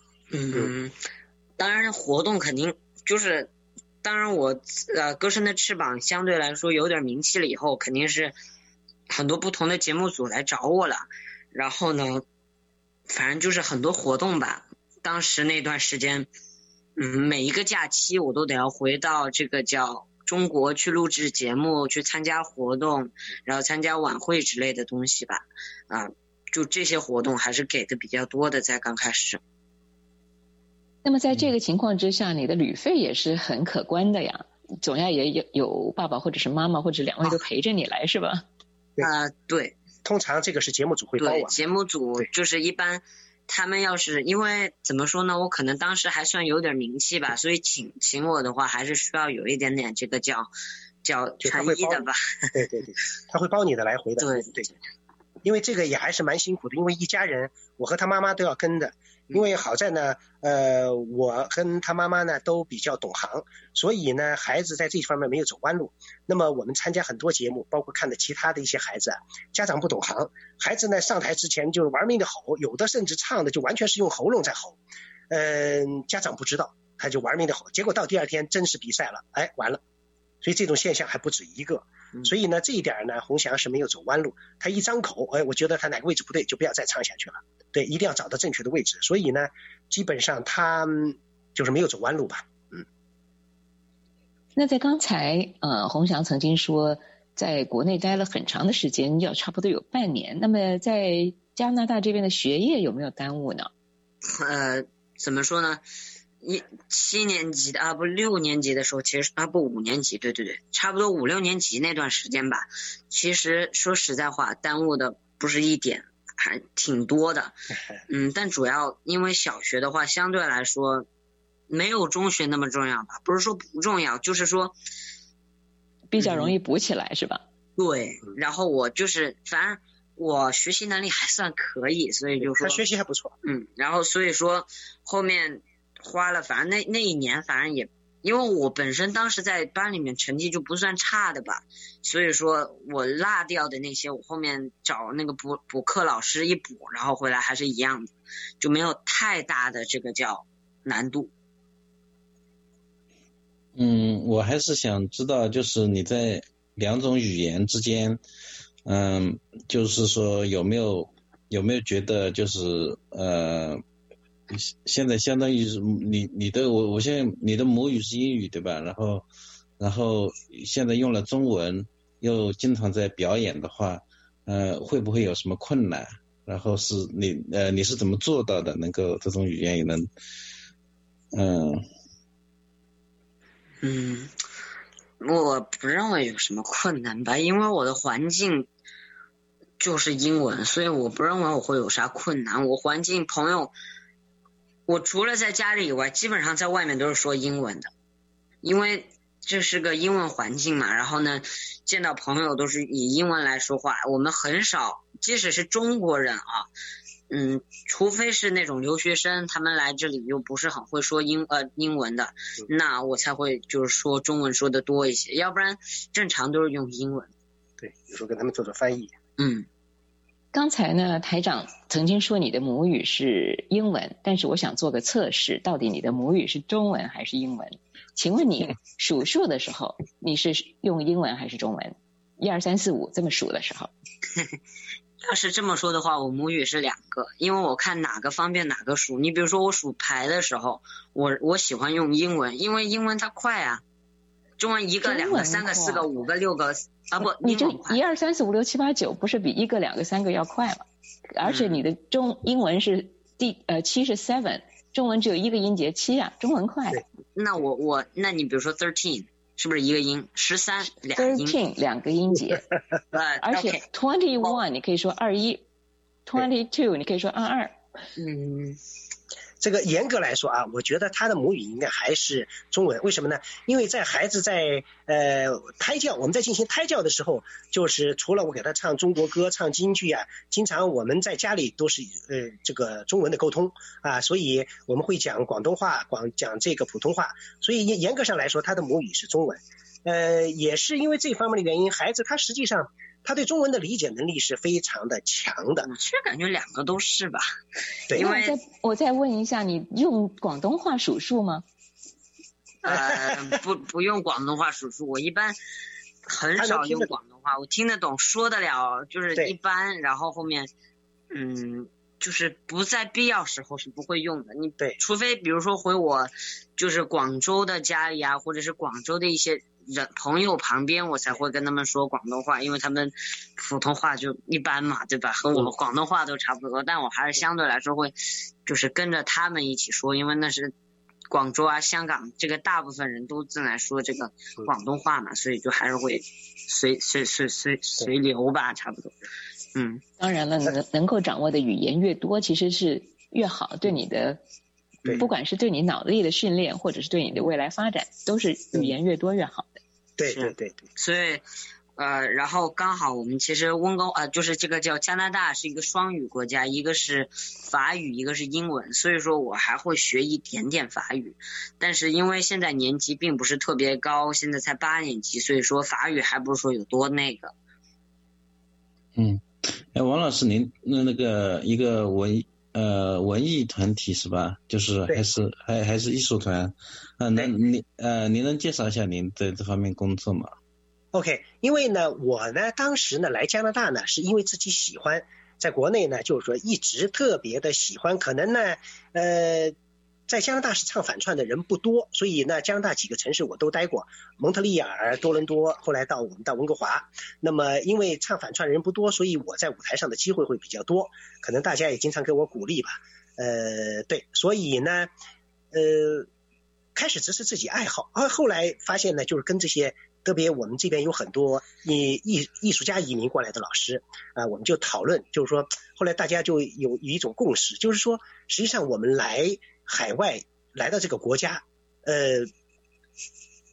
当然活动肯定就是当然我歌声的翅膀相对来说有点名气了以后，肯定是很多不同的节目组来找我了，然后呢反正就是很多活动吧。当时那段时间每一个假期我都得要回到这个叫中国去录制节目，去参加活动，然后参加晚会之类的东西吧。就这些活动还是给的比较多的，在刚开始。 那么在这个情况之下，你的旅费也是很可观的呀，总要也有爸爸或者是妈妈或者两位都陪着你来是吧？ 对， 通常这个是节目组会包对，节目组就是一般他们要是因为怎么说呢，我可能当时还算有点名气吧，所以请我的话还是需要有一点点这个叫诚意的吧。 对，他会包你的来回的。 对， 因为这个也还是蛮辛苦的，因为一家人我和他妈妈都要跟的。因为好在呢我跟他妈妈呢都比较懂行，所以呢孩子在这方面没有走弯路。那么我们参加很多节目，包括看的其他的一些孩子家长不懂行，孩子呢上台之前就玩命的吼，有的甚至唱的就完全是用喉咙在吼，家长不知道他就玩命的吼，结果到第二天真实比赛了，完了。所以这种现象还不止一个，所以呢这一点呢洪翔是没有走弯路，他一张口我觉得他哪个位置不对就不要再唱下去了，对，一定要找到正确的位置，所以呢基本上他就是没有走弯路吧。 那在刚才洪翔曾经说在国内待了很长的时间，要差不多有半年，那么在加拿大这边的学业有没有耽误呢？ 怎么说呢，7年级的不6年级的时候，其实5年级，对，差不多5、6年级那段时间吧。其实说实在话，耽误的不是一点，还挺多的。但主要因为小学的话，相对来说没有中学那么重要吧。不是说不重要，就是说比较容易补起来，是吧？ 对，然后我就是反正我学习能力还算可以，所以就说他学习还不错。 然后所以说后面花了，反正那一年反正也。因为我本身当时在班里面成绩就不算差的吧，所以说我落掉的那些我后面找那个补课老师一补，然后回来还是一样的，就没有太大的这个叫难度。 我还是想知道，就是你在两种语言之间，就是说有没有觉得就是现在相当于是你的我现在你的母语是英语对吧？然后现在用了中文，又经常在表演的话，会不会有什么困难？然后是你是怎么做到的？能够这种语言也能我不认为有什么困难吧，因为我的环境就是英文，所以我不认为我会有啥困难。我环境朋友。我除了在家里以外，基本上在外面都是说英文的，因为这是个英文环境嘛。然后呢，见到朋友都是以英文来说话，我们很少，即使是中国人啊，除非是那种留学生，他们来这里又不是很会说英文的，那我才会就是说中文说的多一些，要不然正常都是用英文。 对，有时候跟他们做做翻译。 刚才呢，台长曾经说你的母语是英文，但是我想做个测试，到底你的母语是中文还是英文？请问你数数的时候，你是用英文还是中文？1、2、3、4、5这么数的时候？ 要是这么说的话，我母语是2个，因为我看哪个方便哪个数。你比如说我数牌的时候，我喜欢用英文，因为英文它快啊。中文1个、2个、3个、4个、5个、6个啊不， 你这1、2、3、4、5、6、7、8、9不是比1个、2个、3个要快吗？而且你的英文是7是 7， 中文只有1个音节7啊，中文快。 那你比如说 13是不是1个音？13 2音。 13 2个音节。而且 21 你可以说21 22你可以说22。 这个严格来说啊，我觉得他的母语应该还是中文。为什么呢？因为在孩子在胎教，我们在进行胎教的时候，就是除了我给他唱中国歌、唱京剧啊，经常我们在家里都是这个中文的沟通啊，所以我们会讲广东话，讲这个普通话，所以严格上来说，他的母语是中文。也是因为这方面的原因，孩子他实际上他对中文的理解能力是非常的强的。 其实感觉2个都是吧。 对， 因为我再问一下，你用广东话数数吗？ 不用广东话数数，我一般很少用广东话，我听得懂，说得了，就是一般，然后后面就是不在必要时候是不会用的。你除非比如说回我就是广州的家里啊，或者是广州的一些朋友旁边，我才会跟他们说广东话，因为他们普通话就一般嘛，对吧？和我广东话都差不多，但我还是相对来说会就是跟着他们一起说，因为那是广州啊、香港这个大部分人都正在说这个广东话嘛，所以就还是会随流吧，差不多。 当然了，能够掌握的语言越多，其实是越好，对你的不管是对你脑力的训练，或者是对你的未来发展，都是语言越多越好的。 对。 所以然后刚好我们其实就是这个叫加拿大是一个双语国家，一个是法语，一个是英文，所以说我还会学一点点法语，但是因为现在年级并不是特别高，现在才8年级，所以说法语还不是说有多那个。 王老师，您那个一个文艺团体是吧？就是还是艺术团您能介绍一下您在这方面工作吗？ OK， 因为呢我呢当时呢来加拿大呢是因为自己喜欢，在国内呢就是说一直特别的喜欢，可能呢在加拿大是唱反串的人不多，所以呢加拿大几个城市我都待过，蒙特利尔、多伦多，后来我们到温哥华。那么因为唱反串的人不多，所以我在舞台上的机会会比较多，可能大家也经常给我鼓励吧。对，所以呢开始只是自己爱好，后来发现呢就是跟这些特别我们这边有很多艺术家移民过来的老师啊，我们就讨论，就是说后来大家就有一种共识，就是说实际上我们来海外来到这个国家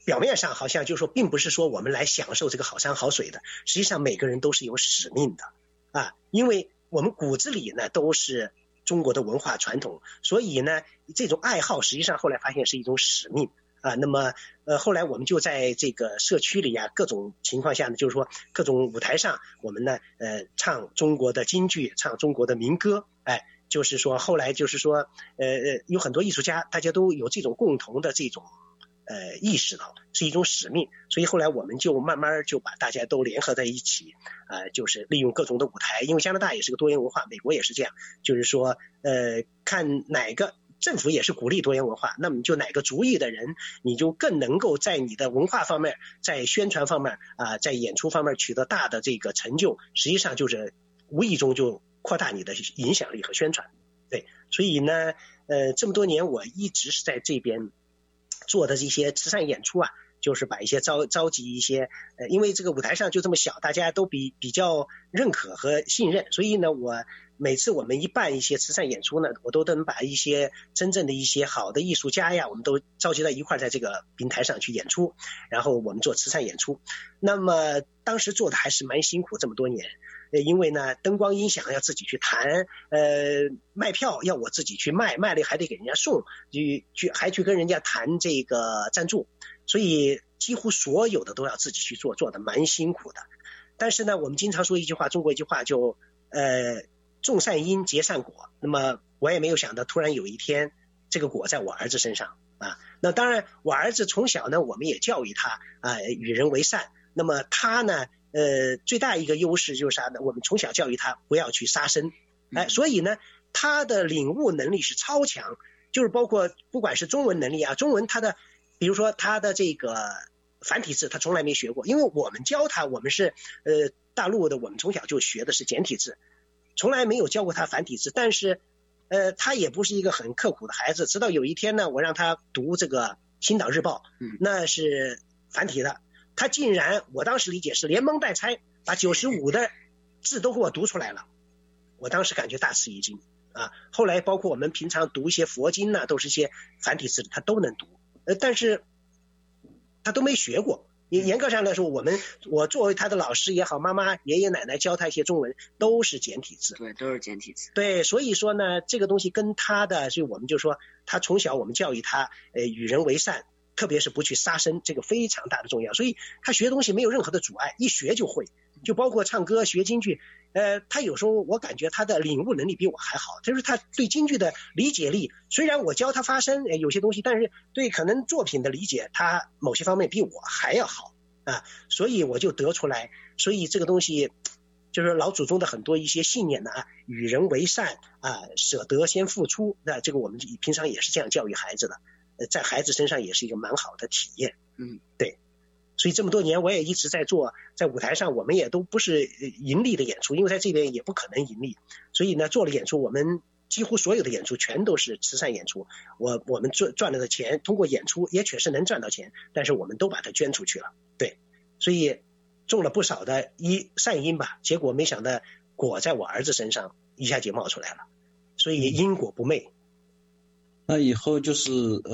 表面上好像就是说并不是说我们来享受这个好山好水的，实际上每个人都是有使命的啊，因为我们骨子里呢都是中国的文化传统，所以呢这种爱好实际上后来发现是一种使命啊。那么后来我们就在这个社区里啊，各种情况下呢，就是说各种舞台上，我们呢唱中国的京剧，唱中国的民歌，就是说后来就是说有很多艺术家大家都有这种共同的这种意识到是一种使命，所以后来我们就慢慢就把大家都联合在一起就是利用各种的舞台，因为加拿大也是个多元文化，美国也是这样，就是说看哪个政府也是鼓励多元文化，那么就哪个族裔的人你就更能够在你的文化方面，在宣传方面在演出方面取得大的这个成就，实际上就是无意中就扩大你的影响力和宣传。对，所以呢这么多年我一直是在这边做的这些慈善演出就是把一些召集一些因为这个舞台上就这么小，大家都比较认可和信任，所以呢每次我们一办一些慈善演出呢，我都能把一些真正的一些好的艺术家呀，我们都召集到一块在这个平台上去演出，然后我们做慈善演出。那么当时做的还是蛮辛苦，这么多年因为呢灯光音响要自己去谈卖票要我自己去卖了还得给人家送，还去跟人家谈这个赞助，所以几乎所有的都要自己去做的蛮辛苦的。但是呢我们经常说一句话，中国一句话就种善因结善果，那么我也没有想到突然有一天这个果在我儿子身上那当然我儿子从小呢我们也教育他与人为善，那么他呢最大一个优势就是啥呢？我们从小教育他不要去杀生所以呢他的领悟能力是超强，就是包括不管是中文能力中文他的比如说他的这个繁体字他从来没学过，因为我们教他，我们是大陆的，我们从小就学的是简体字，从来没有教过他繁体字，但是他也不是一个很刻苦的孩子，直到有一天呢我让他读这个青岛日报那是繁体的，他竟然我当时理解是连蒙带猜把95的字都给我读出来了，我当时感觉大吃一惊后来包括我们平常读一些佛经都是一些繁体字他都能读但是他都没学过，严格上来说我作为他的老师也好，妈妈爷爷奶奶教他一些中文都是简体字， 对，都是简体字。 对，所以说呢这个东西跟他的，所以我们就说他从小我们教育他与人为善，特别是不去杀生，这个非常大的重要，所以他学东西没有任何的阻碍，一学就会，就包括唱歌学京剧他有时候我感觉他的领悟能力比我还好，就是他对京剧的理解力，虽然我教他发声有些东西，但是对可能作品的理解他某些方面比我还要好所以我就得出来，所以这个东西就是老祖宗的很多一些信念与人为善舍得先付出，那这个我们平常也是这样教育孩子的，在孩子身上也是一个蛮好的体验对。所以这么多年我也一直在做，在舞台上我们也都不是盈利的演出，因为在这边也不可能盈利，所以呢做了演出，我们几乎所有的演出全都是慈善演出，我们赚了的钱通过演出也确实能赚到钱，但是我们都把它捐出去了，对，所以种了不少的善因吧，结果没想到果在我儿子身上一下就冒出来了，所以因果不昧。 那以后就是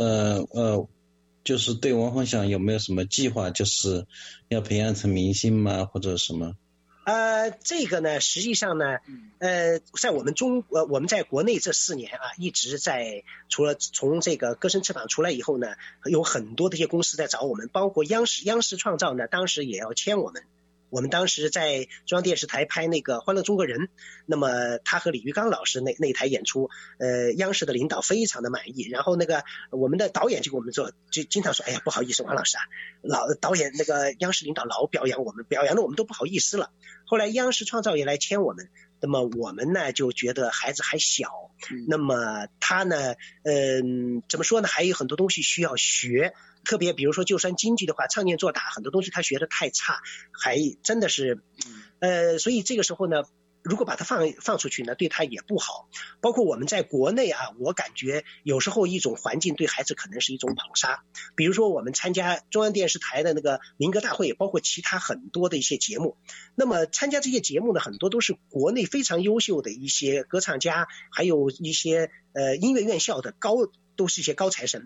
就是对王宏祥有没有什么计划，就是要培养成明星吗，或者什么？ 这个呢实际上呢在我们在国内这4年一直在，除了从这个歌声翅膀出来以后呢，有很多的一些公司在找我们，包括央视创造呢当时也要签我们当时在中央电视台拍那个欢乐中国人，那么他和李玉刚老师那台演出央视的领导非常的满意，然后那个我们的导演就跟我们说，就经常说哎呀不好意思王老师老导演那个央视领导老表扬我们，表扬的我们都不好意思了，后来央视创造也来签我们，那么我们呢就觉得孩子还小那么他呢怎么说呢，还有很多东西需要学，特别比如说就算京剧的话，唱念做打很多东西他学的太差，还真的是所以这个时候呢如果把它放出去呢对他也不好，包括我们在国内我感觉有时候一种环境对孩子可能是一种捧杀，比如说我们参加中央电视台的那个民歌大会，包括其他很多的一些节目，那么参加这些节目呢很多都是国内非常优秀的一些歌唱家，还有一些音乐院校的都是一些高材生，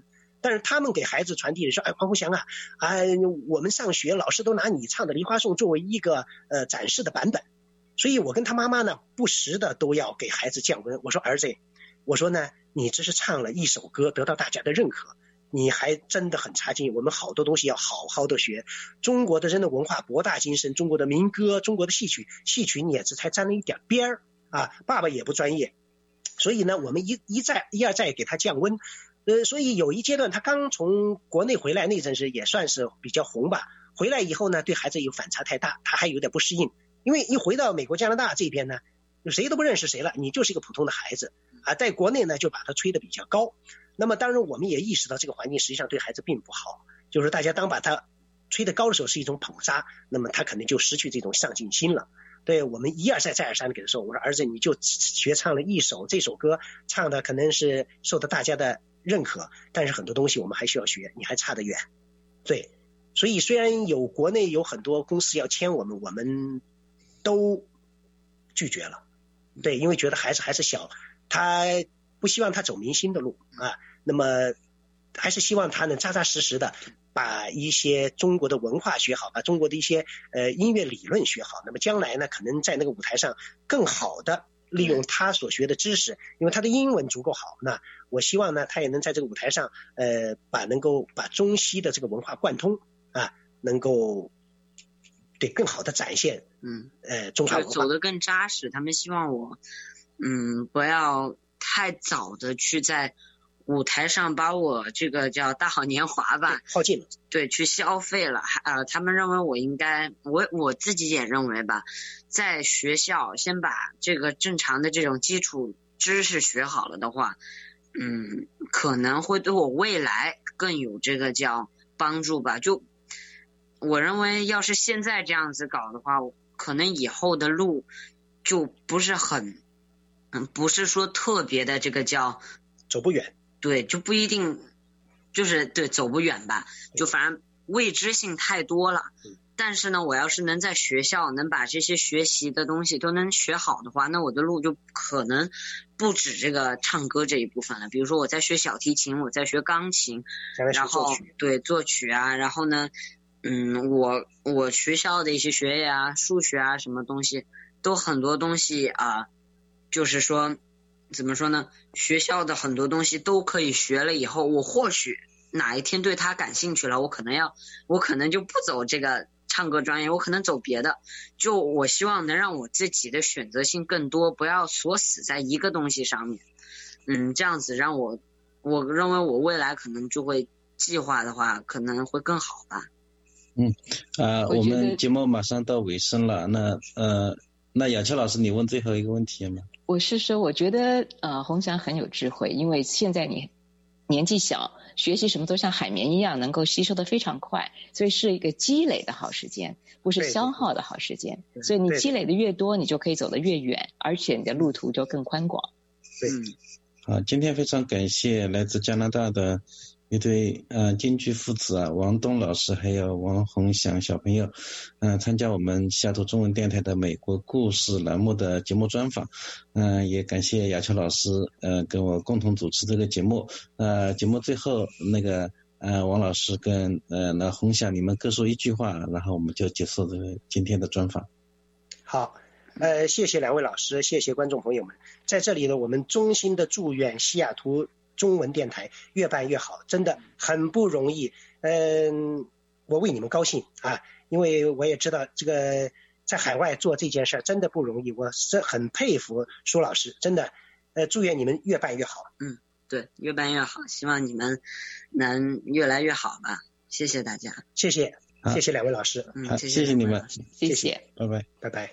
但是他们给孩子传递的说，黄宏翔啊，我们上学老师都拿你唱的《梨花颂》作为一个展示的版本，所以我跟他妈妈呢不时的都要给孩子降温。我说儿子，我说呢，你只是唱了一首歌得到大家的认可，你还真的很差劲，我们好多东西要好好的学。中国的人的文化博大精深，中国的民歌，中国的戏曲你也只才沾了一点边儿啊，爸爸也不专业。所以呢，我们一而再给他降温。所以有一阶段他刚从国内回来那阵时也算是比较红吧，回来以后呢，对孩子有反差太大，他还有点不适应，因为一回到美国加拿大这边呢，谁都不认识谁了，你就是一个普通的孩子啊，在国内呢就把他吹得比较高。那么当然我们也意识到这个环境实际上对孩子并不好，就是大家当把他吹得高的时候是一种捧杀，那么他可能就失去这种上进心了。对，我们一而再再而三的给他说，我说儿子，你就学唱了一首，这首歌唱的可能是受到大家的认可，但是很多东西我们还需要学，你还差得远。对，所以虽然国内有很多公司要签我们都拒绝了。对，因为觉得孩子还是小，他不希望他走明星的路啊，那么还是希望他能扎扎实实的把一些中国的文化学好，把中国的一些音乐理论学好，那么将来呢可能在那个舞台上更好的利用他所学的知识，因为他的英文足够好，那我希望呢他也能在这个舞台上能够把中西的这个文化贯通啊，能够对更好的展现中华文化， 走得更扎实。他们希望我不要太早的去在舞台上把我这个叫大好年华吧耗尽了， 对，去消费了。他们认为我应该，我自己也认为吧，在学校先把这个正常的这种基础知识学好了的话，可能会对我未来更有这个叫帮助吧。就我认为要是现在这样子搞的话，可能以后的路就不是很不是说特别的这个叫走不远， 对，就不一定就是对走不远吧，就反正未知性太多了。但是呢，我要是能在学校能把这些学习的东西都能学好的话，那我的路就可能不止这个唱歌这一部分了。比如说我在学小提琴，我在学钢琴，然后对作曲啊，然后呢我学校的一些学业啊，数学啊什么东西都很多东西就是说怎么说呢，学校的很多东西都可以学了以后，我或许哪一天对它感兴趣了，我可能就不走这个唱歌专业，我可能走别的。就我希望能让我自己的选择性更多，不要锁死在一个东西上面。这样子让我认为我未来可能就会计划的话可能会更好吧。 我们节目马上到尾声了，那雅秋老师，你问最后一个问题吗？ 我是说，我觉得宏翔很有智慧，因为现在你年纪小，学习什么都像海绵一样，能够吸收的非常快，所以是一个积累的好时间，不是消耗的好时间。所以你积累的越多，你就可以走得越远，而且你的路途就更宽广。 对， 好，今天非常感谢来自加拿大的一对京剧父子王东老师还有王宏翔小朋友参加我们西雅图中文电台的美国故事栏目的节目专访。也感谢雅秋老师跟我共同主持这个节目。节目最后王老师跟宏翔你们各说一句话，然后我们就结束这个今天的专访。 好，谢谢两位老师，谢谢观众朋友们。在这里呢，我们衷心的祝愿西雅图中文电台越办越好，真的很不容易。我为你们高兴因为我也知道这个在海外做这件事真的不容易，我是很佩服苏老师，真的祝愿你们越办越好。 对，越办越好，希望你们能越来越好吧。谢谢大家， 谢谢两位老师。 谢谢你们， 谢谢， 拜拜， 拜拜。